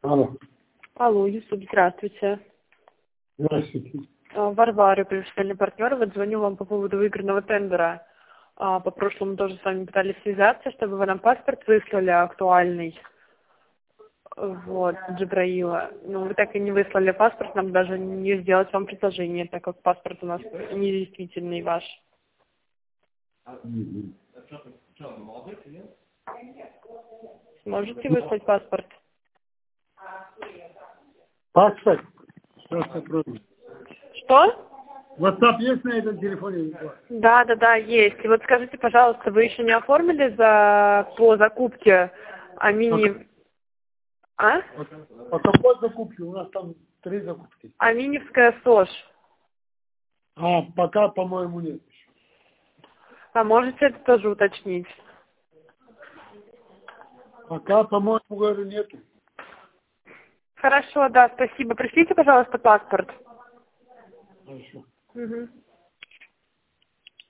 Алло. Алло, Юсуп, здравствуйте. Здравствуйте. Варвара, профессиональный партнер. Вот звоню вам по поводу выигранного тендера. По прошлому тоже с вами пытались связаться, чтобы вы нам паспорт выслали актуальный. Вот, Джибраила. Но вы так и не выслали паспорт, нам даже не сделать вам предложение, так как паспорт у нас недействительный ваш. Сможете выслать паспорт? Паспорт? Сейчас попробуем. Что? WhatsApp есть на этом телефоне? Да, есть. И вот скажите, пожалуйста, вы еще не оформили по закупке Амини... А? По какой закупке? У нас там 3 закупки. Аминевская СОЖ. Пока, по-моему, нет. А можете это тоже уточнить? Пока, по-моему, говорю, нету. Хорошо, да, спасибо. Пришлите, пожалуйста, паспорт. Хорошо. Угу.